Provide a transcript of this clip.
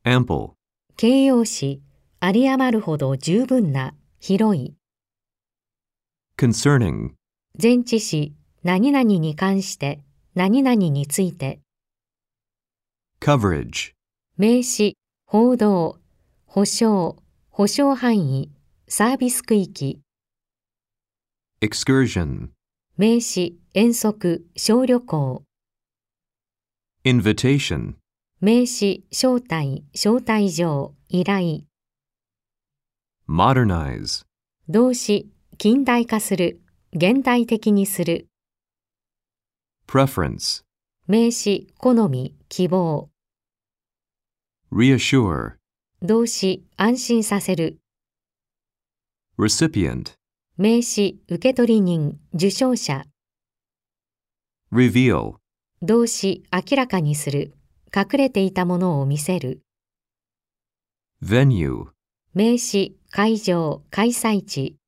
ample, 形容詞、有り余るほど十分な、広い。 concerning, 前置詞、何々に関して、何々について。 coverage, 名詞、報道、保障、保障範囲、サービス区域。 excursion, 名詞、遠足、小旅行。 invitation, 名詞、招待、招待状、依頼。 modernize, 動詞、近代化する、現代的にする。 preference, 名詞、好み、希望。 reassure, 動詞、安心させる。 recipient, 名詞、受取人、受賞者。 reveal, 動詞、明らかにする、隠れていたものを見せる。 venue, 名詞、会場、開催地。